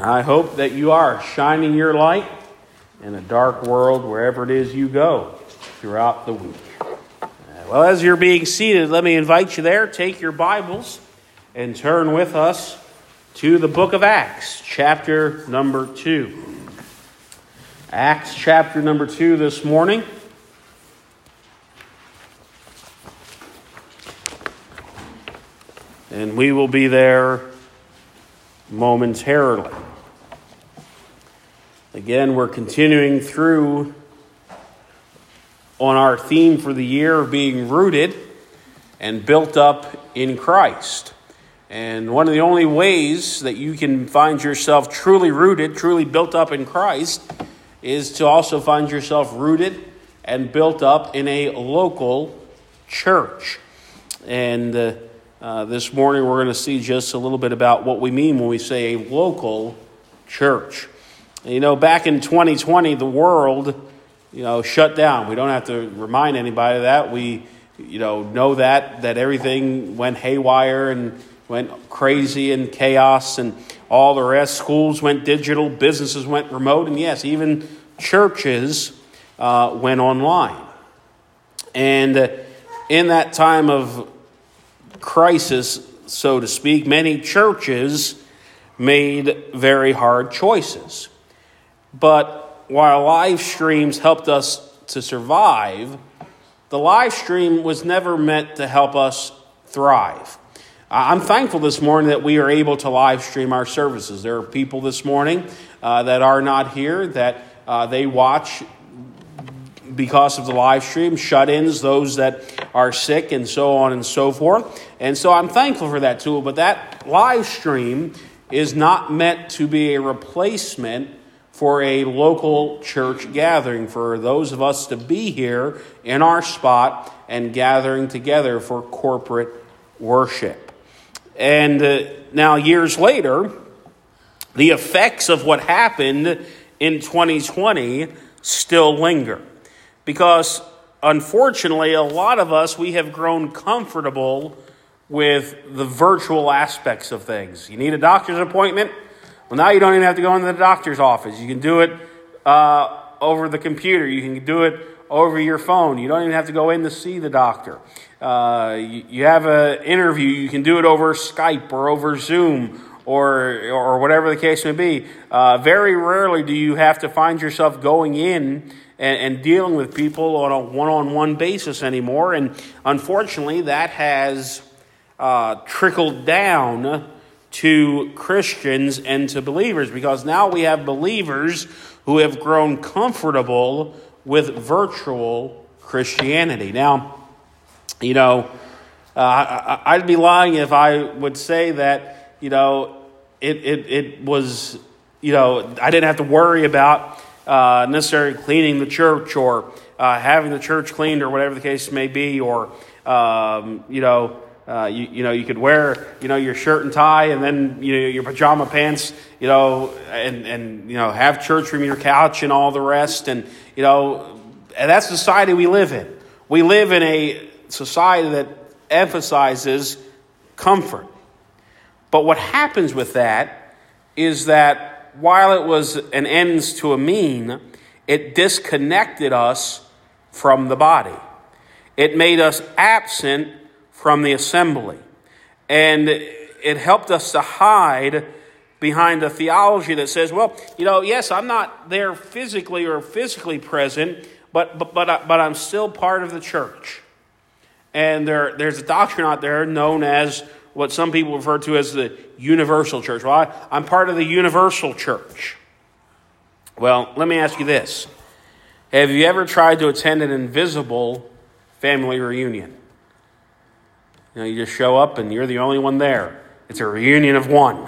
I hope that you are shining your light in a dark world wherever it is you go throughout the week. Well, as you're being seated, let me invite you there. Take your Bibles and turn with us to the book of Acts, chapter number 2. Acts chapter number 2 this morning. And we will be there momentarily. Again, we're continuing through on our theme for the year of being rooted and built up in Christ. And one of the only ways that you can find yourself truly rooted, truly built up in Christ, is to also find yourself rooted and built up in a local church. And this morning we're going to see just a little bit about what we mean when we say a local church. You know, back in 2020, the world, shut down. We don't have to remind anybody of that. We, know that everything went haywire and went crazy and chaos and all the rest. Schools went digital, businesses went remote, and yes, even churches went online. And in that time of crisis, so to speak, many churches made very hard choices. But while live streams helped us to survive, the live stream was never meant to help us thrive. I'm thankful this morning that we are able to live stream our services. There are people this morning that are not here, that they watch because of the live stream, shut-ins, those that are sick, and so on and so forth. And so I'm thankful for that tool, but that live stream is not meant to be a replacement for a local church gathering, for those of us to be here in our spot and gathering together for corporate worship. And now years later, the effects of what happened in 2020 still linger. Because, unfortunately, a lot of us, we have grown comfortable with the virtual aspects of things. You need a doctor's appointment? Well, now you don't even have to go into the doctor's office. You can do it over the computer. You can do it over your phone. You don't even have to go in to see the doctor. You have an interview. You can do it over Skype or over Zoom or whatever the case may be. Very rarely do you have to find yourself going in and dealing with people on a one-on-one basis anymore. And unfortunately, that has trickled down to Christians and to believers, because now we have believers who have grown comfortable with virtual Christianity. Now, I'd be lying if I would say that, it was, I didn't have to worry about necessarily cleaning the church or having the church cleaned or whatever the case may be, or you could wear your shirt and tie and then your pajama pants, and have church from your couch and all the rest, and and that's the society we live in. We live in a society that emphasizes comfort. But what happens with that is that while it was an ends to a mean, it disconnected us from the body. It made us absent from the assembly. And it helped us to hide behind a theology that says, well, yes, I'm not there physically present, but I'm still part of the church. And there's a doctrine out there known as what some people refer to as the universal church. Well, I'm part of the universal church. Well, let me ask you this. Have you ever tried to attend an invisible family reunion? You just show up and you're the only one there. It's a reunion of one.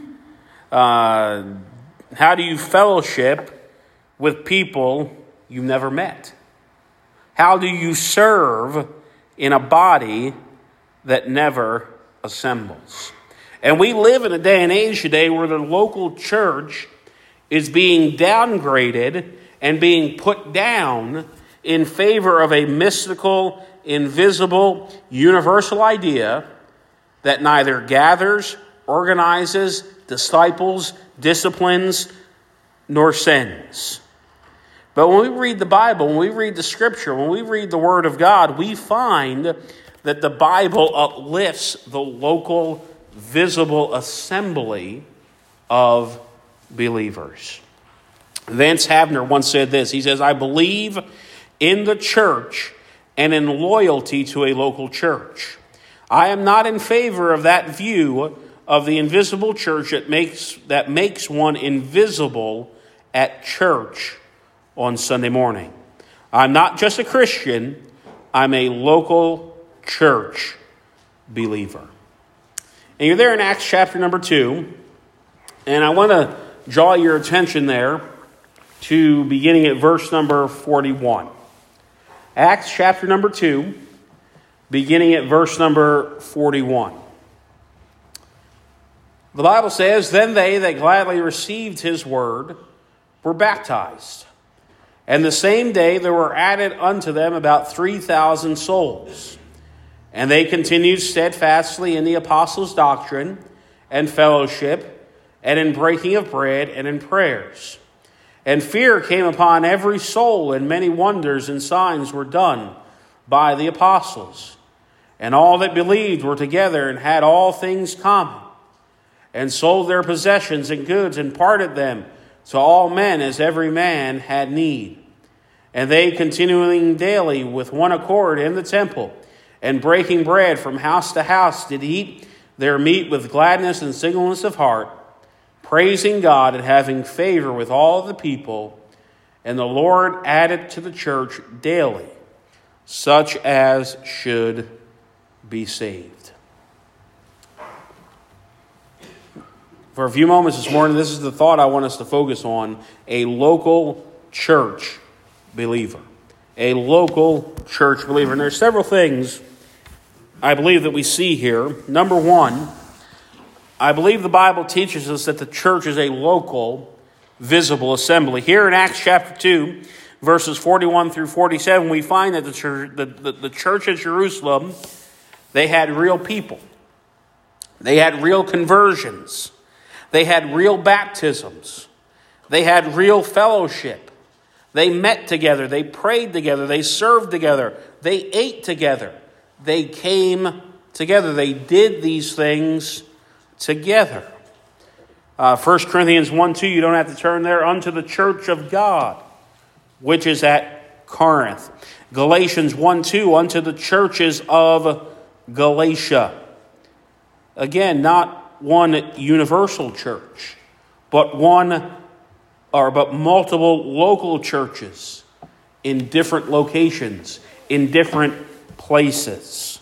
How do you fellowship with people you've never met? How do you serve in a body that never assembles? And we live in a day and age today where the local church is being downgraded and being put down in favor of a mystical, invisible, universal idea that neither gathers, organizes, disciples, disciplines, nor sends. But when we read the Bible, when we read the Scripture, when we read the Word of God, we find that the Bible uplifts the local, visible assembly of believers. Vance Havner once said this. He says, "I believe in the church and in loyalty to a local church. I am not in favor of that view of the invisible church that makes one invisible at church on Sunday morning. I'm not just a Christian, I'm a local church believer." And you're there in Acts chapter number 2, and I want to draw your attention there to beginning at verse number 41. Acts chapter number 2, beginning at verse number 41. The Bible says, "Then they that gladly received his word were baptized. And the same day there were added unto them about 3,000 souls. And they continued steadfastly in the apostles' doctrine and fellowship, and in breaking of bread, and in prayers. And fear came upon every soul, and many wonders and signs were done by the apostles. And all that believed were together and had all things common, and sold their possessions and goods, and parted them to all men as every man had need. And they, continuing daily with one accord in the temple, and breaking bread from house to house, did eat their meat with gladness and singleness of heart, praising God and having favor with all the people. And the Lord added to the church daily such as should be saved." For a few moments this morning, this is the thought I want us to focus on: a local church believer. A local church believer. And there's several things I believe that we see here. Number one, I believe the Bible teaches us that the church is a local, visible assembly. Here in Acts chapter 2, verses 41 through 47, we find that the church at Jerusalem, they had real people. They had real conversions. They had real baptisms. They had real fellowship. They met together. They prayed together. They served together. They ate together. They came together. They did these things together. 1 Corinthians 1:2, you don't have to turn there, "unto the church of God, which is at Corinth." Galatians 1:2, "unto the churches of Galatia." Again, not one universal church, but multiple local churches in different locations, in different places.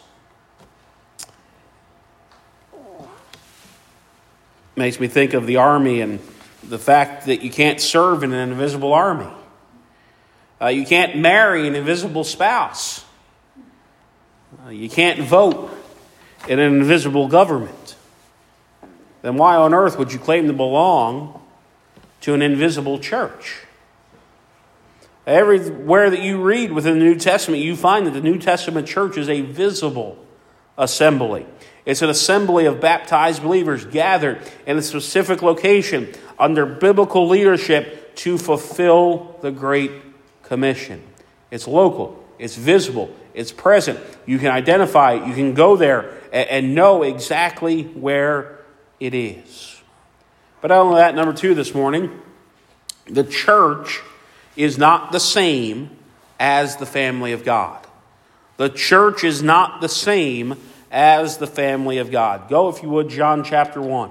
Makes me think of the army and the fact that you can't serve in an invisible army. You can't marry an invisible spouse. You can't vote in an invisible government. Then why on earth would you claim to belong to an invisible church? Everywhere that you read within the New Testament, you find that the New Testament church is a visible assembly. It's an assembly of baptized believers gathered in a specific location under biblical leadership to fulfill the Great Commission. It's local, it's visible, it's present. You can identify it, you can go there and know exactly where it is. But not only that, number two this morning, the church is not the same as the family of God. The church is not the same as the family of God. Go, if you would, John chapter 1.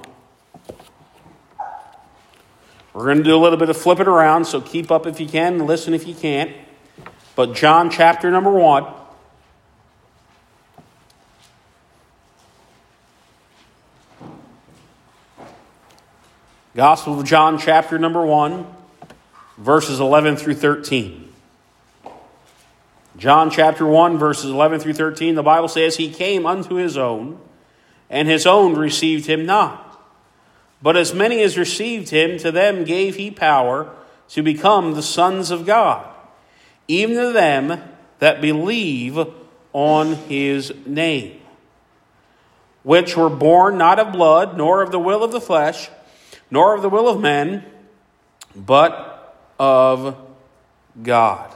We're going to do a little bit of flip it around, so keep up if you can, and listen if you can't. But John chapter number 1. Gospel of John chapter number 1, verses 11 through 13. John chapter 1, verses 11 through 13, the Bible says, "He came unto his own, and his own received him not. But as many as received him, to them gave he power to become the sons of God, even to them that believe on his name, which were born not of blood, nor of the will of the flesh, nor of the will of men, but of God.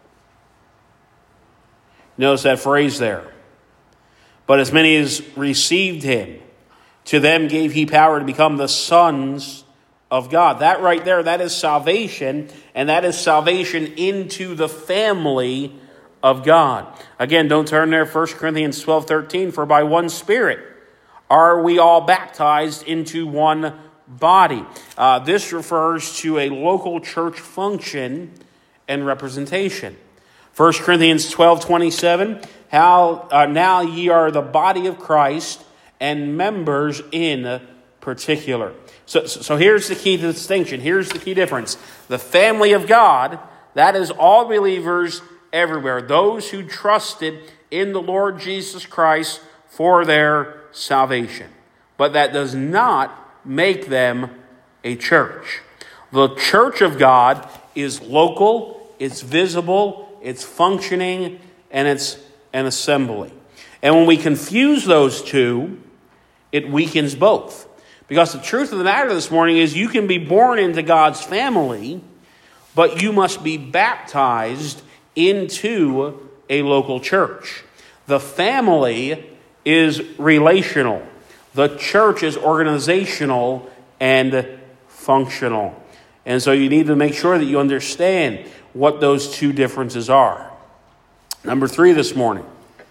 Notice that phrase there. But as many as received him, to them gave he power to become the sons of God. That right there, that is salvation, and that is salvation into the family of God. Again, don't turn there, 1 Corinthians 12:13, for by one Spirit are we all baptized into one body. This refers to a local church function and representation. 1 Corinthians 12:27, how now ye are the body of Christ and members in particular. So here's the key distinction. Here's the key difference. The family of God, that is all believers everywhere. Those who trusted in the Lord Jesus Christ for their salvation. But that does not make them a church. The church of God is local, it's visible, it's functioning, and it's an assembly. And when we confuse those two, it weakens both. Because the truth of the matter this morning is you can be born into God's family, but you must be baptized into a local church. The family is relational. The church is organizational and functional. And so you need to make sure that you understand what those two differences are. Number 3 this morning.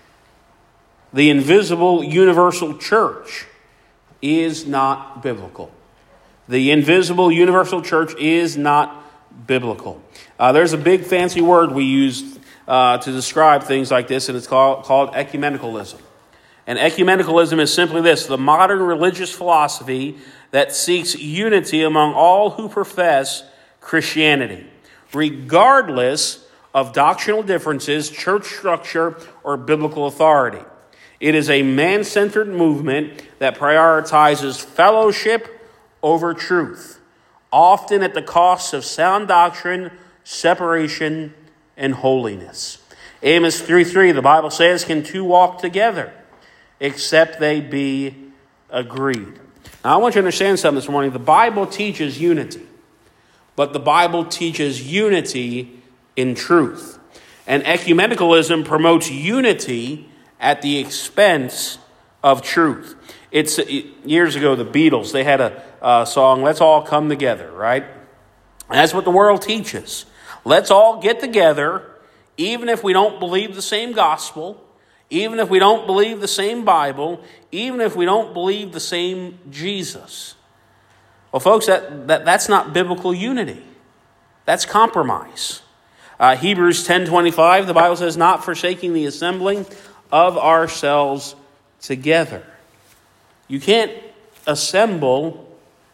The invisible universal church is not biblical. The invisible universal church is not biblical. There's a big fancy word we use to describe things like this, and it's called ecumenicalism. And ecumenicalism is simply this: the modern religious philosophy that seeks unity among all who profess Christianity, regardless of doctrinal differences, church structure, or biblical authority. It is a man-centered movement that prioritizes fellowship over truth, often at the cost of sound doctrine, separation, and holiness. Amos 3:3, the Bible says, "Can two walk together except they be agreed?" Now, I want you to understand something this morning. The Bible teaches unity, but the Bible teaches unity in truth. And ecumenicalism promotes unity at the expense of truth. Years ago, the Beatles, they had a song, "Let's All Come Together," right? And that's what the world teaches. Let's all get together, even if we don't believe the same gospel, even if we don't believe the same Bible, even if we don't believe the same Jesus. Well, folks, that's not biblical unity. That's compromise. Hebrews 10:25, the Bible says, "Not forsaking the assembling of ourselves together." You can't assemble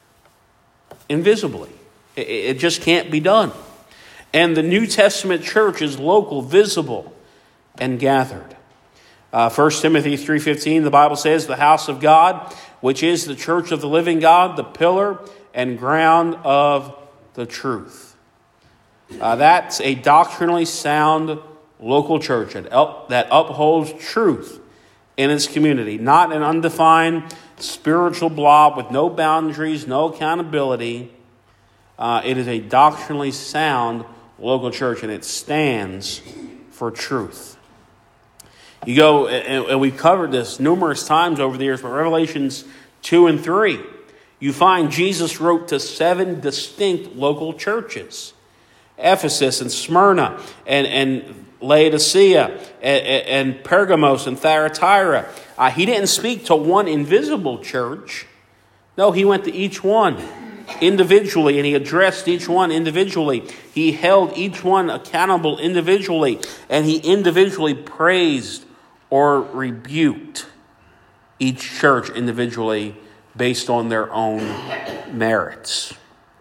invisibly. It just can't be done. And the New Testament church is local, visible, and gathered. 1 Timothy 3:15, the Bible says, "The house of God, which is the church of the living God, the pillar and ground of the truth." That's a doctrinally sound local church that upholds truth in its community, not an undefined spiritual blob with no boundaries, no accountability. It is a doctrinally sound local church, and it stands for truth. You go, and we've covered this numerous times over the years, but Revelations 2 and 3, you find Jesus wrote to 7 distinct local churches: Ephesus and Smyrna and Laodicea and Pergamos and Thyatira. He didn't speak to one invisible church. No, he went to each one individually, and he addressed each one individually. He held each one accountable individually, and he individually praised or rebuked each church individually based on their own merits.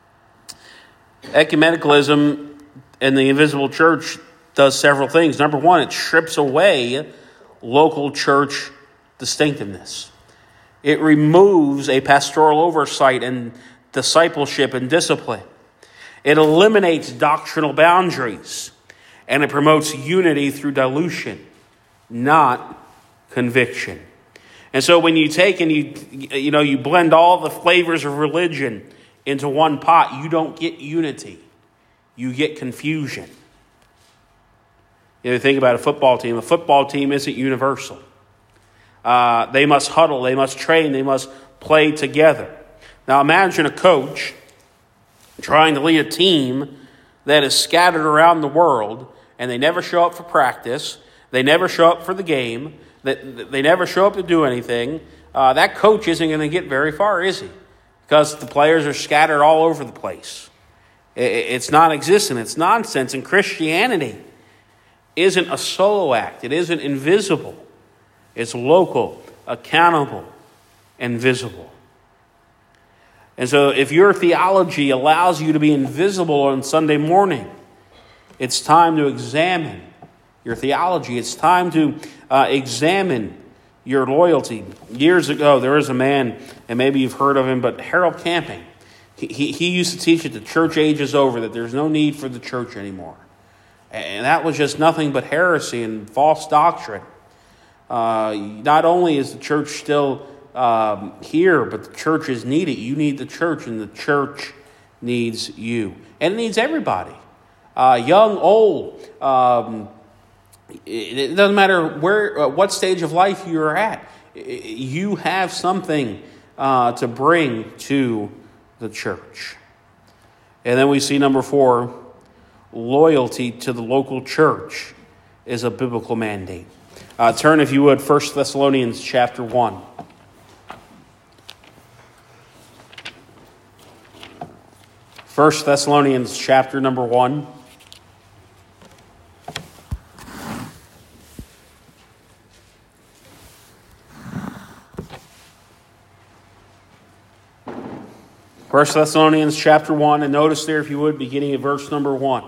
Ecumenicalism in the invisible church does several things. Number one, it strips away local church distinctiveness. It removes a pastoral oversight and discipleship and discipline. It eliminates doctrinal boundaries, and it promotes unity through dilution, not conviction. And so when you take and you blend all the flavors of religion into one pot, you don't get unity. You get confusion. You know, think about a football team. A football team isn't universal. They must huddle, they must train, they must play together. Now imagine a coach trying to lead a team that is scattered around the world, and they never show up for practice, they never show up for the game, they never show up to do anything. That coach isn't going to get very far, is he? Because the players are scattered all over the place. It's non-existent, it's nonsense. And Christianity isn't a solo act, it isn't invisible. It's local, accountable, and visible. And so if your theology allows you to be invisible on Sunday morning, it's time to examine your theology. It's time to examine your loyalty. Years ago, there was a man, and maybe you've heard of him, but Harold Camping. He used to teach that the church age is over, that there's no need for the church anymore. And that was just nothing but heresy and false doctrine. Not only is the church still here, but the church is needed. You need the church, and the church needs you. And it needs everybody. Young, old. It doesn't matter what stage of life you're at. You have something to bring to the church. And then we see number 4, loyalty to the local church is a biblical mandate. Turn, if you would, 1 Thessalonians chapter 1. 1 Thessalonians chapter number 1. First Thessalonians chapter 1, and notice there, if you would, beginning at verse number 1.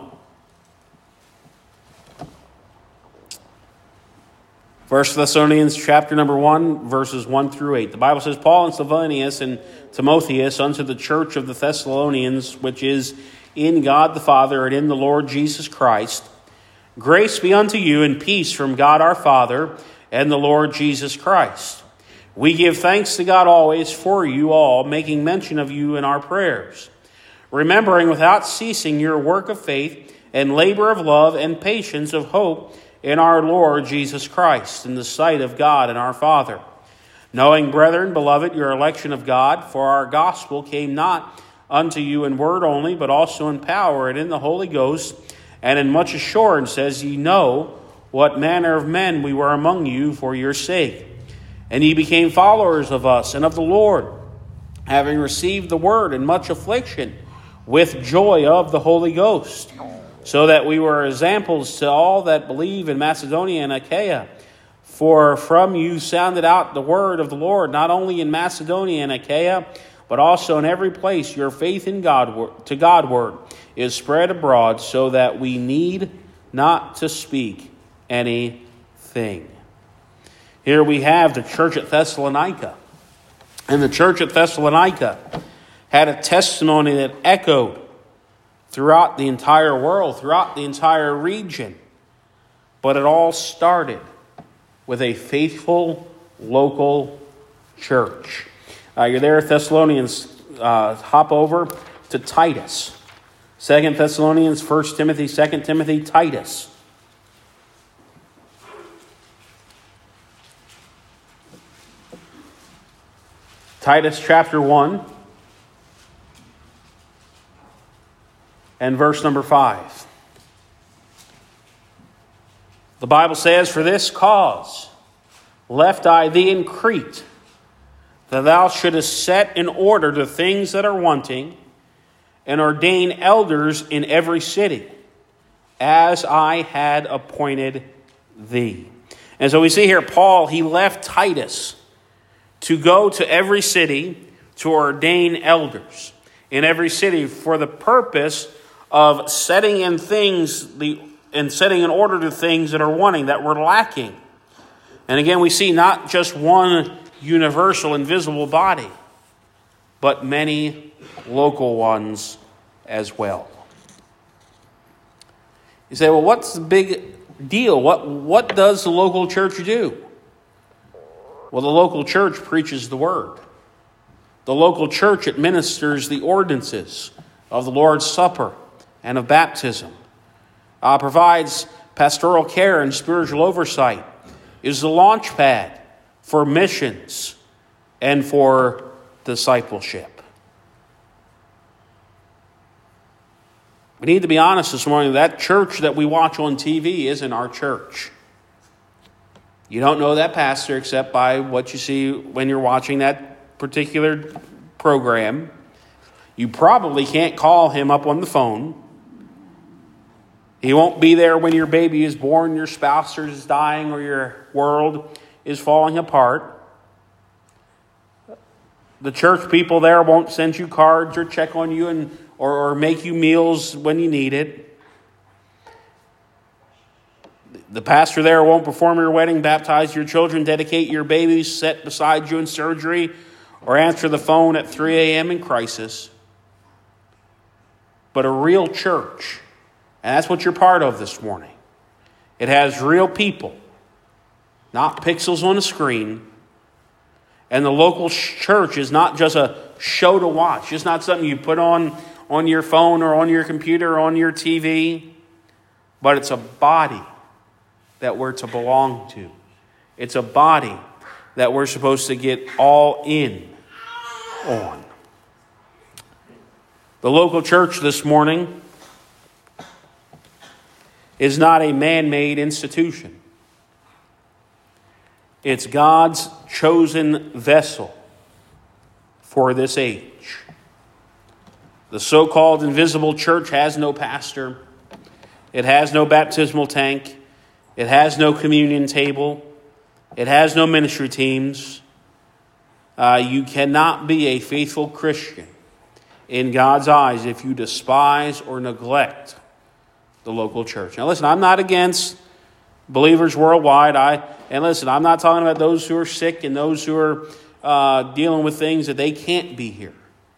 1 Thessalonians chapter number 1, verses 1 through 8. The Bible says, Paul and Silvanus and Timotheus unto the church of the Thessalonians, which is in God the Father and in the Lord Jesus Christ. Grace be unto you and peace from God our Father and the Lord Jesus Christ. We give thanks to God always for you all, making mention of you in our prayers, remembering without ceasing your work of faith and labor of love and patience of hope in our Lord Jesus Christ, in the sight of God and our Father. Knowing, brethren, beloved, your election of God, for our gospel came not unto you in word only, but also in power and in the Holy Ghost, and in much assurance, as ye know what manner of men we were among you for your sake. And ye became followers of us and of the Lord, having received the word in much affliction, with joy of the Holy Ghost, so that we were examples to all that believe in Macedonia and Achaia. For from you sounded out the word of the Lord, not only in Macedonia and Achaia, but also in every place your faith in God to Godward is spread abroad, so that we need not to speak anything. Here we have the church at Thessalonica. And the church at Thessalonica had a testimony that echoed throughout the entire world, throughout the entire region. But it all started with a faithful local church. You're there at Thessalonians. Hop over to Titus. 2 Thessalonians, 1 Timothy, 2 Timothy, Titus. Titus chapter 1 and verse number 5. The Bible says, For this cause left I thee in Crete, that thou shouldest set in order the things that are wanting, and ordain elders in every city, as I had appointed thee. And so we see here, Paul, he left Titus to go to every city to ordain elders in every city for the purpose of setting in order the things that are wanting, that were lacking. And again, we see not just one universal invisible body, but many local ones as well. You say, well, what's the big deal? What does the local church do? Well, the local church preaches the word. The local church administers the ordinances of the Lord's Supper and of baptism, provides pastoral care and spiritual oversight, is the launch pad for missions and for discipleship. We need to be honest this morning. That church that we watch on TV isn't our church. You don't know that pastor except by what you see when you're watching that particular program. You probably can't call him up on the phone. He won't be there when your baby is born, your spouse is dying, or your world is falling apart. The church people there won't send you cards or check on you or make you meals when you need it. The pastor there won't perform your wedding, baptize your children, dedicate your babies, sit beside you in surgery, or answer the phone at 3 a.m. in crisis. But a real church, and that's what you're part of this morning. It has real people, not pixels on a screen. And the local church is not just a show to watch. It's not something you put on your phone or on your computer or on your TV. But it's a body that we're to belong to. It's a body that we're supposed to get all in on. The local church this morning is not a man-made institution. It's God's chosen vessel for this age. The so-called invisible church has no pastor. It has no baptismal tank. It has no communion table. It has no ministry teams. You cannot be a faithful Christian in God's eyes if you despise or neglect the local church. Now listen, I'm not against believers worldwide. I'm not talking about those who are sick and those who are dealing with things that they can't be here.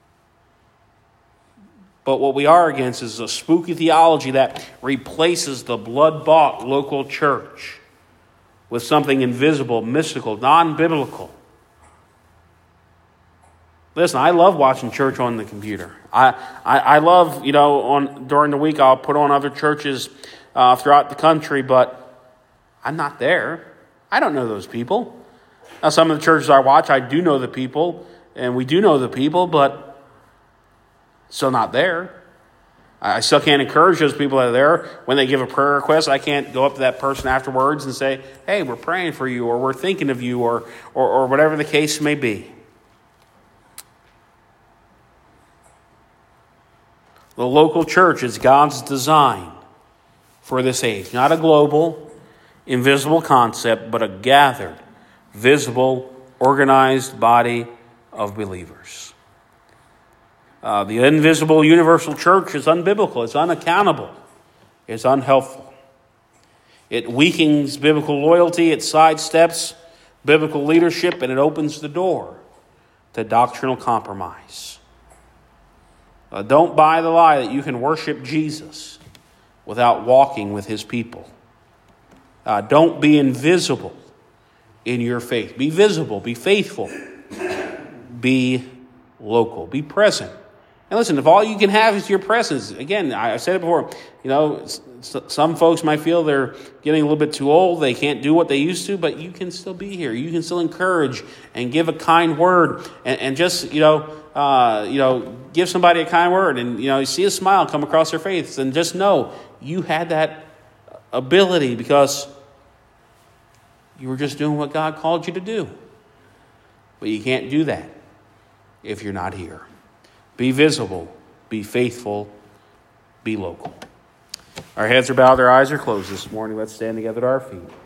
But what we are against is a spooky theology that replaces the blood-bought local church with something invisible, mystical, non-biblical. Listen, I love watching church on the computer. I love, during the week I'll put on other churches throughout the country, but I'm not there. I don't know those people. Now, some of the churches I watch, I do know the people, and we do know the people, but still not there. I still can't encourage those people that are there. When they give a prayer request, I can't go up to that person afterwards and say, hey, we're praying for you, or we're thinking of you, or whatever the case may be. The local church is God's design for this age. Not a global, invisible concept, but a gathered, visible, organized body of believers. The invisible universal church is unbiblical. It's unaccountable. It's unhelpful. It weakens biblical loyalty. It sidesteps biblical leadership, and it opens the door to doctrinal compromise. Don't buy the lie that you can worship Jesus without walking with his people. Don't be invisible in your faith. Be visible. Be faithful. Be local. Be present. And listen, if all you can have is your presence, again, I said it before, some folks might feel they're getting a little bit too old. They can't do what they used to, but you can still be here. You can still encourage and give a kind word and just, give somebody a kind word and, you see a smile come across their face and just know you had that ability because you were just doing what God called you to do. But you can't do that if you're not here. Be visible, be faithful, be local. Our heads are bowed, our eyes are closed this morning. Let's stand together at our feet.